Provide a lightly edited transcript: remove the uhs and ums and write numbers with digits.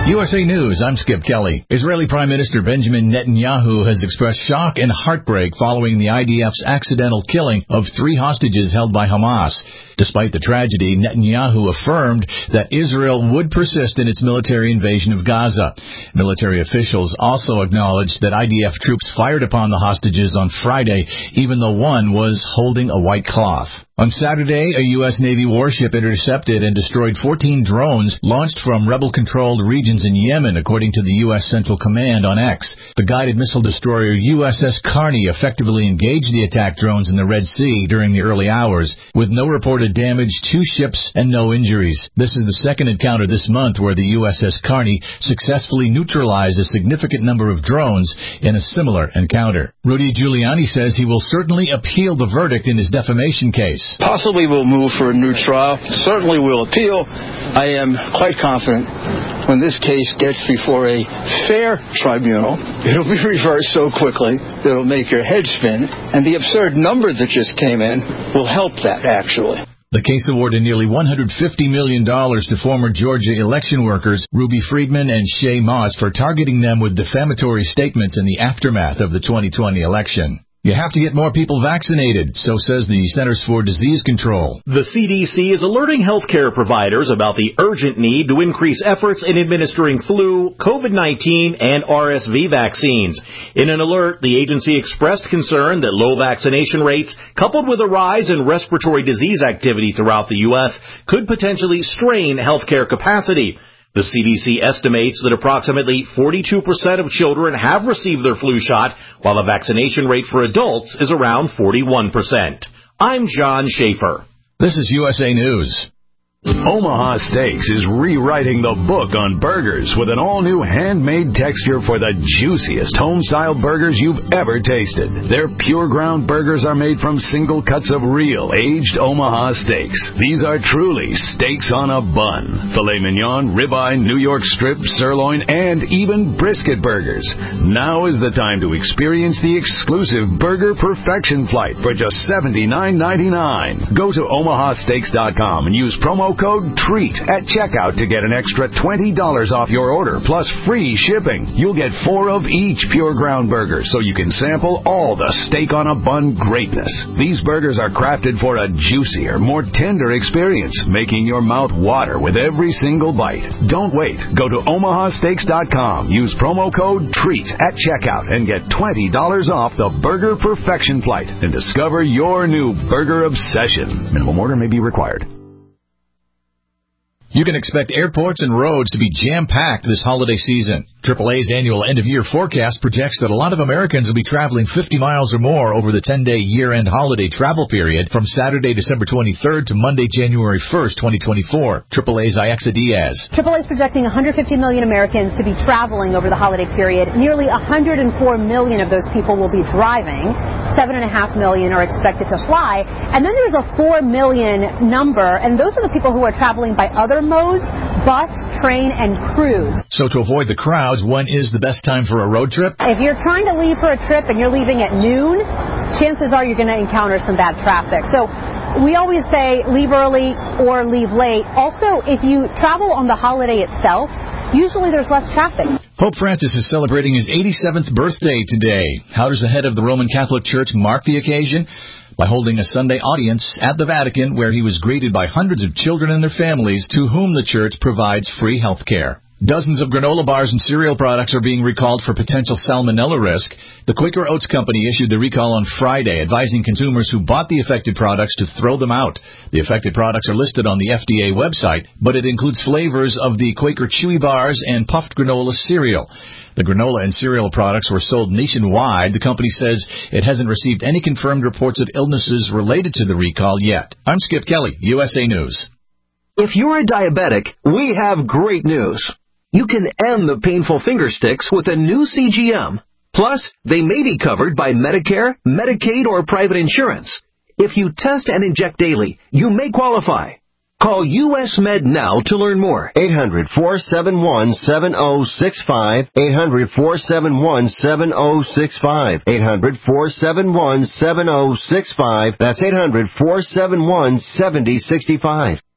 USA News, I'm Skip Kelly. Israeli Prime Minister Benjamin Netanyahu has expressed shock and heartbreak following the IDF's accidental killing of 3 hostages held by Hamas. Despite the tragedy, Netanyahu affirmed that Israel would persist in its military invasion of Gaza. Military officials also acknowledged that IDF troops fired upon the hostages on Friday, even though one was holding a white cloth. On Saturday, a U.S. Navy warship intercepted and destroyed 14 drones launched from rebel-controlled regions in Yemen, according to the U.S. Central Command on X. The guided missile destroyer USS Carney effectively engaged the attack drones in the Red Sea during the early hours, with no reported damage to ships and no injuries. This is the second encounter this month where the USS Carney successfully neutralized a significant number of drones in a similar encounter. Rudy Giuliani says he will certainly appeal the verdict in his defamation case. Possibly we'll move for a new trial. Certainly we'll appeal. I am quite confident when this case gets before a fair tribunal, it'll be reversed so quickly that it'll make your head spin. And the absurd number that just came in will help that, actually. The case awarded nearly $150 million to former Georgia election workers Ruby Friedman and Shay Moss for targeting them with defamatory statements in the aftermath of the 2020 election. You have to get more people vaccinated, so says the Centers for Disease Control. The CDC is alerting healthcare providers about the urgent need to increase efforts in administering flu, COVID-19, and RSV vaccines. In an alert, the agency expressed concern that low vaccination rates, coupled with a rise in respiratory disease activity throughout the U.S., could potentially strain healthcare capacity. The CDC estimates that approximately 42% of children have received their flu shot, while the vaccination rate for adults is around 41%. I'm John Schaefer. This is USA News. Omaha Steaks is rewriting the book on burgers with an all-new handmade texture for the juiciest home-style burgers you've ever tasted. Their pure ground burgers are made from single cuts of real, aged Omaha steaks. These are truly steaks on a bun. Filet mignon, ribeye, New York strip, sirloin, and even brisket burgers. Now is the time to experience the exclusive Burger Perfection Flight for just $79.99. Go to omahasteaks.com and use promo code TREAT at checkout to get an extra $20 off your order, plus free shipping. You'll get 4 of each pure ground burger, so you can sample all the steak on a bun greatness. These burgers are crafted for a juicier, more tender experience, making your mouth water with every single bite. Don't wait. Go to omahasteaks.com. Use promo code TREAT at checkout and get $20 off the Burger Perfection Flight and discover your new burger obsession. Minimum order may be required. You can expect airports and roads to be jam-packed this holiday season. AAA's annual end-of-year forecast projects that a lot of Americans will be traveling 50 miles or more over the 10-day year-end holiday travel period from Saturday, December 23rd to Monday, January 1st, 2024. AAA's Iexa Diaz. AAA is projecting 150 million Americans to be traveling over the holiday period. Nearly 104 million of those people will be driving. 7.5 million are expected to fly. And then there's a 4 million number, and those are the people who are traveling by other modes, bus, train, and cruise. So to avoid the crowds, when is the best time for a road trip? If you're trying to leave for a trip and you're leaving at noon, chances are you're going to encounter some bad traffic. So we always say leave early or leave late. Also, if you travel on the holiday itself, usually there's less traffic. Pope Francis is celebrating his 87th birthday today. How does the head of the Roman Catholic Church mark the occasion? By holding a Sunday audience at the Vatican, where he was greeted by hundreds of children and their families to whom the church provides free health care. Dozens of granola bars and cereal products are being recalled for potential salmonella risk. The Quaker Oats Company issued the recall on Friday, advising consumers who bought the affected products to throw them out. The affected products are listed on the FDA website, but it includes flavors of the Quaker Chewy Bars and puffed granola cereal. The granola and cereal products were sold nationwide. The company says it hasn't received any confirmed reports of illnesses related to the recall yet. I'm Skip Kelly, USA News. If you're a diabetic, we have great news. You can end the painful finger sticks with a new CGM. Plus, they may be covered by Medicare, Medicaid, or private insurance. If you test and inject daily, you may qualify. Call US Med now to learn more. 800-471-7065. 800-471-7065. 800-471-7065. That's 800-471-7065.